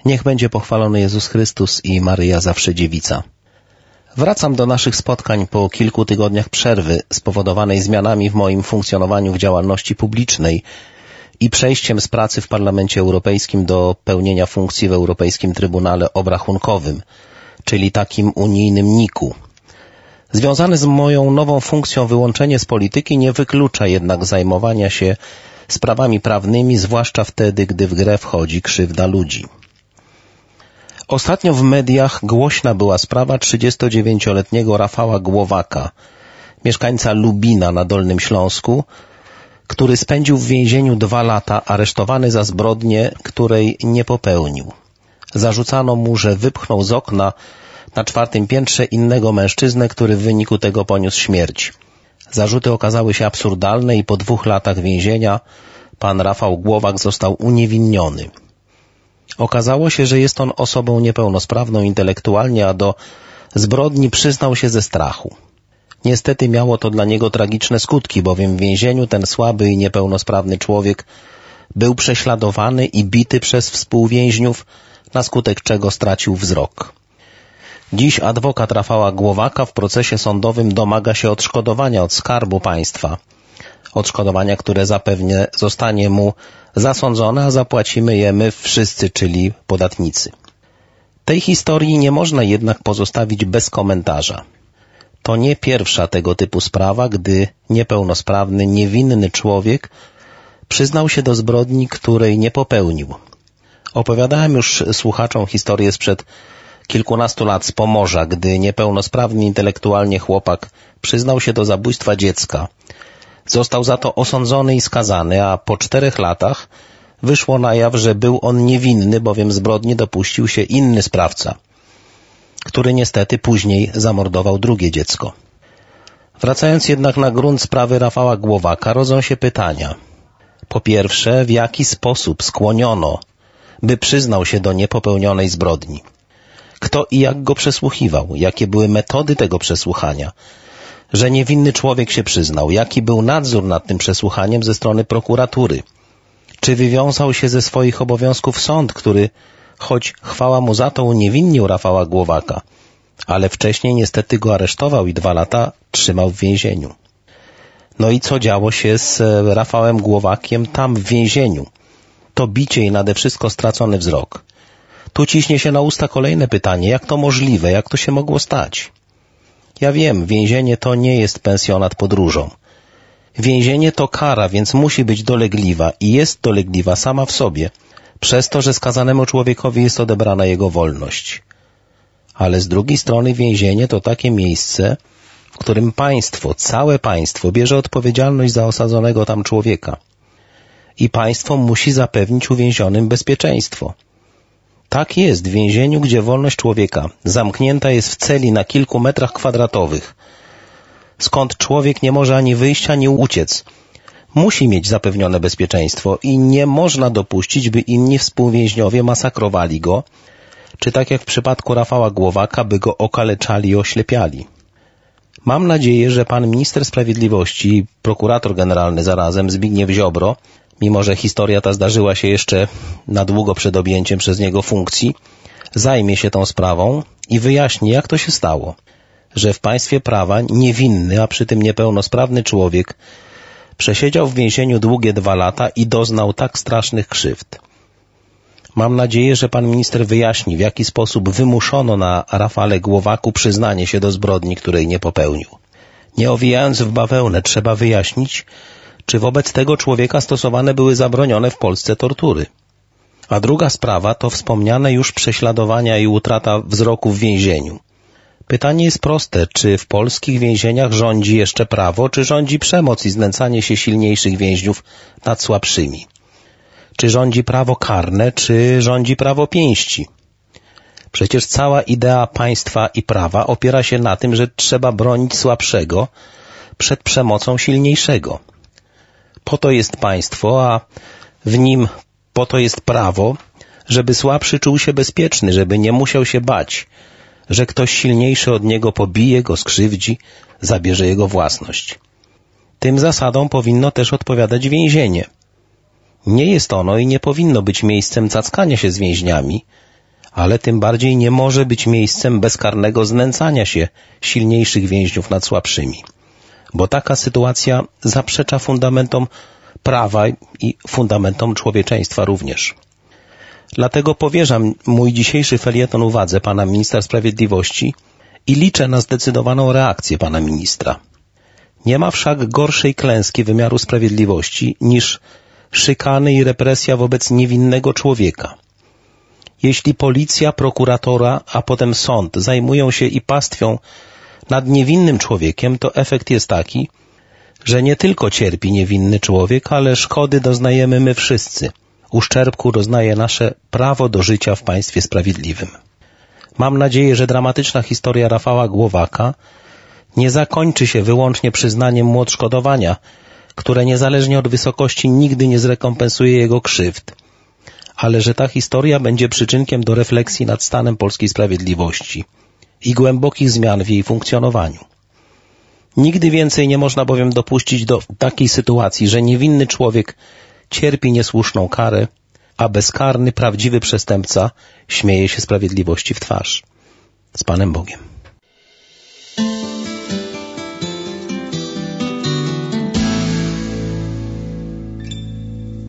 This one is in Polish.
Niech będzie pochwalony Jezus Chrystus i Maryja Zawsze Dziewica. Wracam do naszych spotkań po kilku tygodniach przerwy spowodowanej zmianami w moim funkcjonowaniu w działalności publicznej i przejściem z pracy w Parlamencie Europejskim do pełnienia funkcji w Europejskim Trybunale Obrachunkowym, czyli takim unijnym NIK-u. Związane z moją nową funkcją wyłączenie z polityki nie wyklucza jednak zajmowania się sprawami prawnymi, zwłaszcza wtedy, gdy w grę wchodzi krzywda ludzi. Ostatnio w mediach głośna była sprawa 39-letniego Rafała Głowaka, mieszkańca Lubina na Dolnym Śląsku, który spędził w więzieniu 2 lata, aresztowany za zbrodnię, której nie popełnił. Zarzucano mu, że wypchnął z okna na 4. piętrze innego mężczyznę, który w wyniku tego poniósł śmierć. Zarzuty okazały się absurdalne i po 2 latach więzienia pan Rafał Głowak został uniewinniony. Okazało się, że jest on osobą niepełnosprawną intelektualnie, a do zbrodni przyznał się ze strachu. Niestety miało to dla niego tragiczne skutki, bowiem w więzieniu ten słaby i niepełnosprawny człowiek był prześladowany i bity przez współwięźniów, na skutek czego stracił wzrok. Dziś adwokat Rafała Głowaka w procesie sądowym domaga się odszkodowania od Skarbu Państwa. Odszkodowania, które zapewne zostanie mu zasądzone, a zapłacimy je my wszyscy, czyli podatnicy. Tej historii nie można jednak pozostawić bez komentarza. To nie pierwsza tego typu sprawa, gdy niepełnosprawny, niewinny człowiek przyznał się do zbrodni, której nie popełnił. Opowiadałem już słuchaczom historię sprzed kilkunastu lat z Pomorza, gdy niepełnosprawny intelektualnie chłopak przyznał się do zabójstwa dziecka. Został za to osądzony i skazany, a po 4 latach wyszło na jaw, że był on niewinny, bowiem zbrodni dopuścił się inny sprawca, który niestety później zamordował drugie dziecko. Wracając jednak na grunt sprawy Rafała Głowaka, rodzą się pytania. Po pierwsze, w jaki sposób skłoniono, by przyznał się do niepopełnionej zbrodni? Kto i jak go przesłuchiwał? Jakie były metody tego przesłuchania? Że niewinny człowiek się przyznał? Jaki był nadzór nad tym przesłuchaniem ze strony prokuratury? Czy wywiązał się ze swoich obowiązków sąd, który, choć chwała mu za to, uniewinnił Rafała Głowaka, ale wcześniej niestety go aresztował i 2 lata trzymał w więzieniu? No i co działo się z Rafałem Głowakiem tam w więzieniu? To bicie i nade wszystko stracony wzrok. Tu ciśnie się na usta kolejne pytanie, jak to możliwe, jak to się mogło stać? Ja wiem, więzienie to nie jest pensjonat podróżą. Więzienie to kara, więc musi być dolegliwa i jest dolegliwa sama w sobie, przez to, że skazanemu człowiekowi jest odebrana jego wolność. Ale z drugiej strony więzienie to takie miejsce, w którym państwo, całe państwo bierze odpowiedzialność za osadzonego tam człowieka. I państwo musi zapewnić uwięzionym bezpieczeństwo. Tak jest w więzieniu, gdzie wolność człowieka zamknięta jest w celi na kilku metrach kwadratowych, skąd człowiek nie może ani wyjść, ani uciec. Musi mieć zapewnione bezpieczeństwo i nie można dopuścić, by inni współwięźniowie masakrowali go, czy tak jak w przypadku Rafała Głowaka, by go okaleczali i oślepiali. Mam nadzieję, że pan minister sprawiedliwości i prokurator generalny zarazem Zbigniew Ziobro, mimo że historia ta zdarzyła się jeszcze na długo przed objęciem przez niego funkcji, zajmie się tą sprawą i wyjaśni, jak to się stało, że w państwie prawa niewinny, a przy tym niepełnosprawny człowiek przesiedział w więzieniu długie 2 lata i doznał tak strasznych krzywd. Mam nadzieję, że pan minister wyjaśni, w jaki sposób wymuszono na Rafale Głowaku przyznanie się do zbrodni, której nie popełnił. Nie owijając w bawełnę, trzeba wyjaśnić, czy wobec tego człowieka stosowane były zabronione w Polsce tortury. A druga sprawa to wspomniane już prześladowania i utrata wzroku w więzieniu. Pytanie jest proste, czy w polskich więzieniach rządzi jeszcze prawo, czy rządzi przemoc i znęcanie się silniejszych więźniów nad słabszymi? Czy rządzi prawo karne, czy rządzi prawo pięści? Przecież cała idea państwa i prawa opiera się na tym, że trzeba bronić słabszego przed przemocą silniejszego. Po to jest państwo, a w nim po to jest prawo, żeby słabszy czuł się bezpieczny, żeby nie musiał się bać, że ktoś silniejszy od niego pobije go, skrzywdzi, zabierze jego własność. Tym zasadom powinno też odpowiadać więzienie. Nie jest ono i nie powinno być miejscem cackania się z więźniami, ale tym bardziej nie może być miejscem bezkarnego znęcania się silniejszych więźniów nad słabszymi, bo taka sytuacja zaprzecza fundamentom prawa i fundamentom człowieczeństwa również. Dlatego powierzam mój dzisiejszy felieton uwadze pana ministra sprawiedliwości i liczę na zdecydowaną reakcję pana ministra. Nie ma wszak gorszej klęski wymiaru sprawiedliwości niż szykany i represja wobec niewinnego człowieka. Jeśli policja, prokuratora, a potem sąd zajmują się i pastwią nad niewinnym człowiekiem, to efekt jest taki, że nie tylko cierpi niewinny człowiek, ale szkody doznajemy my wszyscy. Uszczerbku doznaje nasze prawo do życia w państwie sprawiedliwym. Mam nadzieję, że dramatyczna historia Rafała Głowaka nie zakończy się wyłącznie przyznaniem mu odszkodowania, które niezależnie od wysokości nigdy nie zrekompensuje jego krzywd, ale że ta historia będzie przyczynkiem do refleksji nad stanem polskiej sprawiedliwości i głębokich zmian w jej funkcjonowaniu. Nigdy więcej nie można bowiem dopuścić do takiej sytuacji, że niewinny człowiek cierpi niesłuszną karę, a bezkarny, prawdziwy przestępca śmieje się sprawiedliwości w twarz. Z Panem Bogiem.